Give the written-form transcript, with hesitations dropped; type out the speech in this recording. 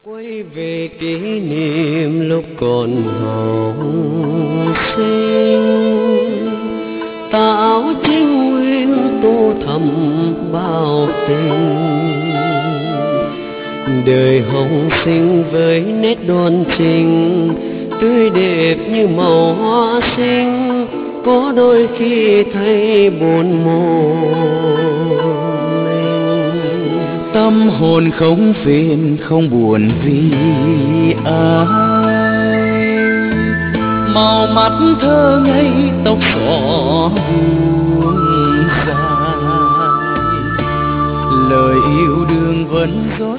quay về kỷ niệm lúc còn học sinh, tạo chính nguyên tô thắm bao tình. Đời học sinh với nét đoan chính, tươi đẹp như màu hoa xinh, có đôi khi thấy buồn một mình. Tâm hồn không phiền không buồn vì ai, màu mắt thơ ngây tóc xõa buông dài, lời yêu đương vẫn dối